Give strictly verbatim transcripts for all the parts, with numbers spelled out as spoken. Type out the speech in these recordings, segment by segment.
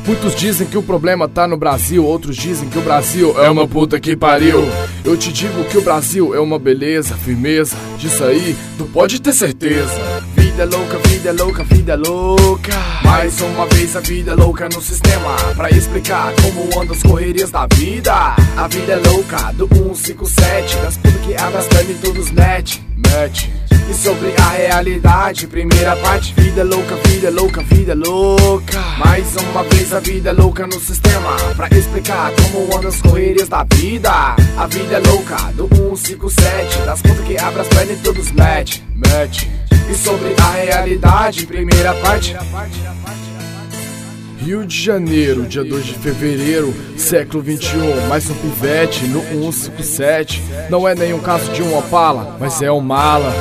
Muitos dizem que o problema tá no Brasil, outros dizem que o Brasil é uma puta que pariu. Eu te digo que o Brasil é uma beleza, firmeza, disso aí tu pode ter certeza. Vida louca, vida louca, vida louca. Mais uma vez a vida louca no sistema, pra explicar como andam as correrias da vida. A vida é louca, do cento e cinquenta e sete, das putas que abrem as pernas e todos mete, mete. E sobre a realidade, primeira parte. Vida louca, vida louca, vida louca. Mais uma vez a vida louca no sistema, pra explicar como andam as correrias da vida. A vida é louca, do cento e cinquenta e sete, das putas que abrem as pernas e todos mete, mete. E sobre a realidade, primeira parte. Rio de Janeiro, dia dois de fevereiro, século vinte e um, mais um pivete no cento e cinquenta e sete. Não é nenhum caso de um Opala, mas é um mala.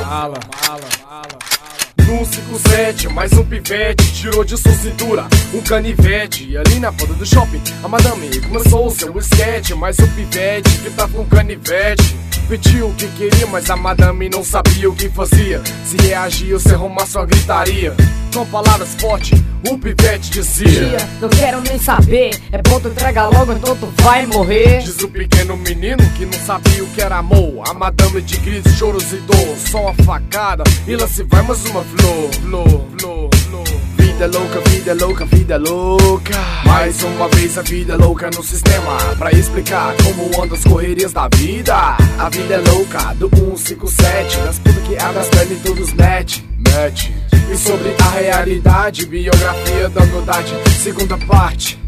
No cento e cinquenta e sete, mais um pivete tirou de sua cintura um canivete. E ali na porta do shopping, a madame começou o seu esquete. Mas o pivete que tava com canivete pediu o que queria, mas a madame não sabia o que fazia. Se reagia ou se arrumasse uma gritaria. Com palavras fortes, o pivete dizia: Tia, não quero nem saber, é bom tu entrega logo, então tu vai morrer. Diz o pequeno menino que não sabia o que era amor. A madame de gritos, choros e dor, só uma facada e lá se vai mais uma flor, flor, flor, flor. Vida louca, vida louca, vida louca. Mais uma vez a vida louca no sistema, pra explicar como andam as correrias da vida. A vida é louca, do cento e cinquenta e sete, das putas que abrem as pernas e todos mete, mete. E sobre a realidade, biografia da novidade, segunda parte.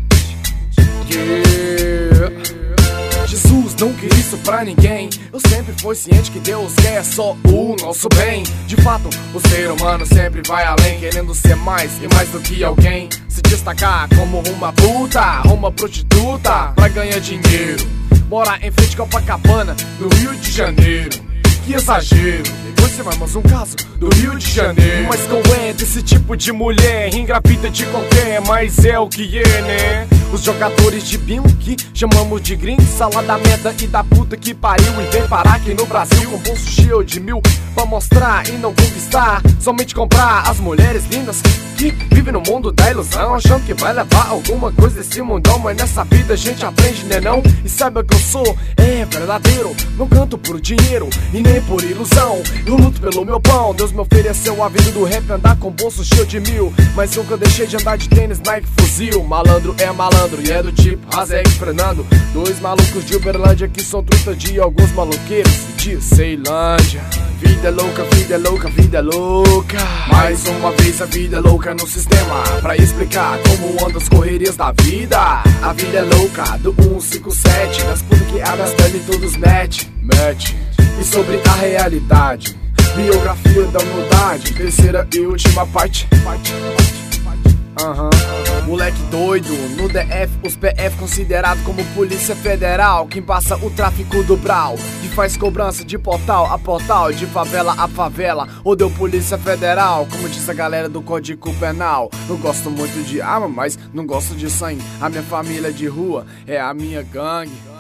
Yeah. Jesus não queria isso pra ninguém. Eu sempre fui ciente que Deus quer só o nosso bem. De fato, o ser humano sempre vai além, querendo ser mais e mais do que alguém. Se destacar como uma puta, uma prostituta, pra ganhar dinheiro. Morar em frente a Copacabana, no Rio de Janeiro. Que exagero, depois você vai mais um caso do Rio de Janeiro. Mas qual é desse tipo de mulher? Engravida de qualquer, mas é o que é, né? Os jogadores de bingo que chamamos de gringo, salada merda e da puta que pariu. E vem parar aqui no Brasil com bolso cheio de mil, pra mostrar e não conquistar, somente comprar as mulheres lindas que vivem no mundo da ilusão, achando que vai levar alguma coisa desse mundão. Mas nessa vida a gente aprende, né não? E saiba que eu sou, é verdadeiro, não canto por dinheiro e nem por ilusão. Eu luto pelo meu pão, Deus me ofereceu a vida do rap, andar com bolso cheio de mil, mas nunca deixei de andar de tênis, Nike, fuzil. Malandro é malandro e é do tipo Razex Fernando, dois malucos de Uberlândia que são truta de alguns maloqueiros de Ceilândia. Vida louca, vida louca, vida louca. Mais uma vez a vida louca no sistema, pra explicar como andam as correrias da vida. A vida é louca, do cento e cinquenta e sete, das putas que abrem as pernas e todos mete, mete. E sobre a realidade, biografia da humildade, terceira e última parte, parte, parte, parte. Aham, uhum. Moleque doido, no D F, os P F considerado como polícia federal, quem passa o tráfico do Brau, que faz cobrança de portal a portal, de favela a favela, ou deu polícia federal, como diz a galera do Código Penal. Não gosto muito de arma, mas não gosto de sangue, a minha família de rua é a minha gangue.